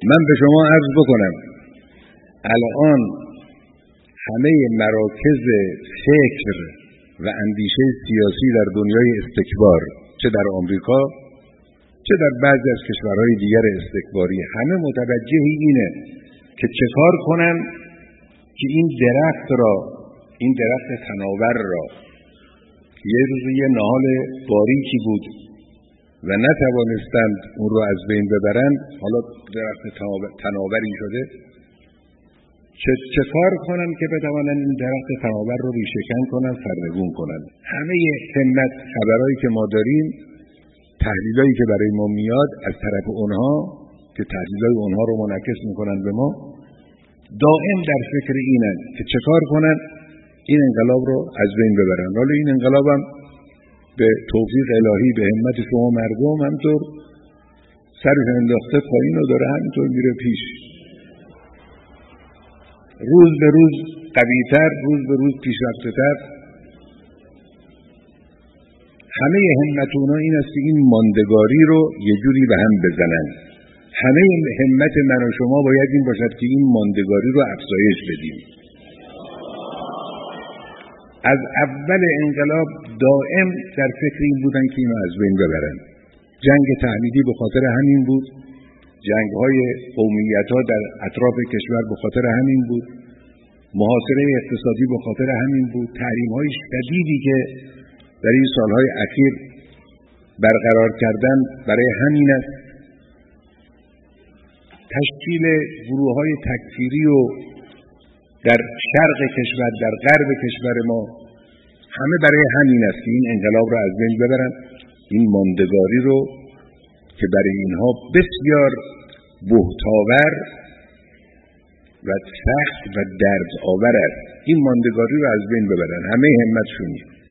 من به شما عرض بکنم الان همه مراکز فکر و اندیشه سیاسی در دنیای استکبار، چه در آمریکا چه در بعضی از کشورهای دیگر استکباری، همه متوجه اینه که چه کار کنن که این درخت تناور را یه روز یه نهال باریکی بود و نتوانستند اون رو از بین ببرند، حالا درخت تناوری شده، چه کار کنن که بتوانن این درخت تناور رو ریشه‌کن کنن، سرنگون کنن. همه همت خبرهایی که ما داریم، تحلیلایی که برای ما میاد از طرف اونها که تحلیلای اونها رو منعکس میکنن به ما، دائم در فکر اینن که چه کار کنن این انقلاب رو از بین ببرن. حالا این انقلاب هم به توفیق الهی به همت شما مردم همطور سرش انداخته پایین و داره همینطور میره پیش، روز به روز قوی‌تر، روز به روز پیشرفته‌تر. همه همت اونا این است که این ماندگاری رو یه جوری به هم بزنن. همه همت من و شما باید این باشد که این ماندگاری رو افزایش بدیم. از اول انقلاب دائم در فکر این بودن که اینو از بین ببرن. جنگ تحمیدی به خاطر همین بود، جنگ‌های قومیت‌ها در اطراف کشور به خاطر همین بود، محاصره اقتصادی به خاطر همین بود، تحریم‌های شدیدی که در این سالهای اخیر برقرار کردن برای همین است. تشکیل گروه‌های تکفیری و در شرق کشور، در غرب کشور ما، همه برای همین است که این انقلاب را از بین ببرن، این ماندگاری رو که برای اینها بسیار بهتاور و سخت و درد آور است، این ماندگاری رو از بین ببرن. همه همتشون